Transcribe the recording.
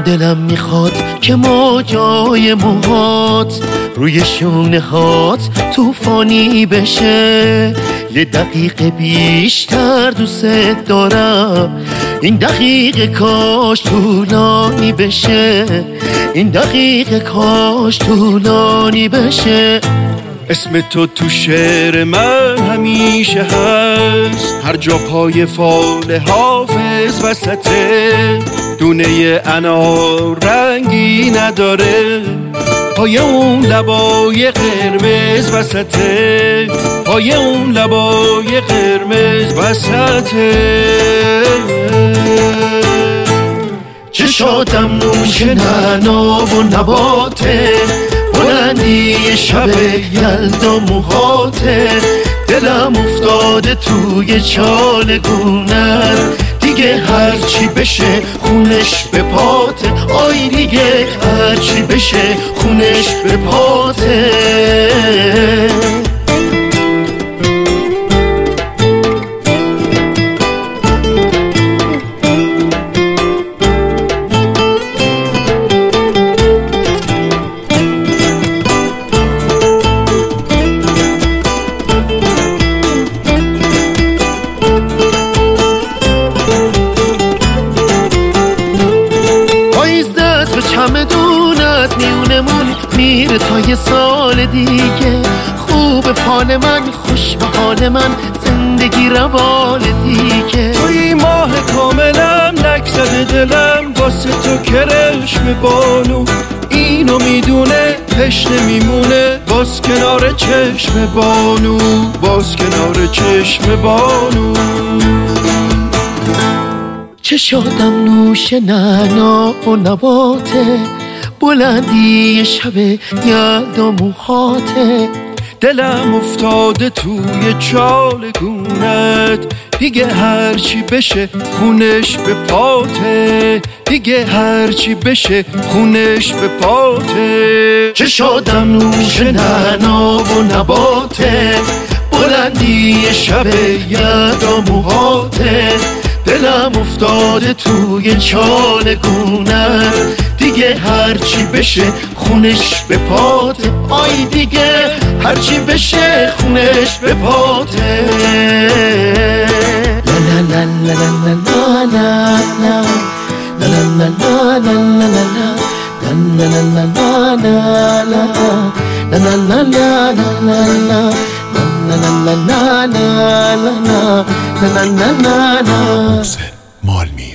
دلم میخواد که موجای موهات روی شونه هات توفانی بشه. یه دقیقه بیشتر دوست دارم، این دقیقه کاش طولانی بشه، این دقیقه کاش طولانی بشه. اسم تو شعر من همیشه هست، هر جا پای فال حافظ وسطه. دونه انار رنگی نداره، پای اون لبای قرمز وسطه، پای اون لبای قرمز وسطه. چشاتم نوش نعنا و نباته، بلندی شب یلدا موهاته. دلم افتاده توی چال گونت، دیگه هرچی بشه خونش به پاته. آی دیگه هرچی بشه خونش به پاته. چمدون از میونمون میره تا یه سال دیگه. خوب حال من، خوش به حال من، زندگی روال دیگه. توی ماه کاملم نکزده دلم واسه تو کرشم بانو. اینو میدونه تشنه میمونه باز کنار چشم بانو، باز کنار چشم بانو. چشاتم نوش نعنا و نباته، بلندی شب یلدا موهاته. دلم افتاده توی چال گونت، دیگه هرچی بشه خونش به پاته، دیگه هرچی بشه خونش به پاته. چشاتم نوش نعنا و نباته، بلندی شب یلدا موهاته. دلم افتاده توی چال گونت، دیگه هرچی بشه خونش به پاته. آی دیگه هرچی بشه خونش به پاته. لا لا لا لا لا لا لا لا لا لا لا لا لا لا. مال میر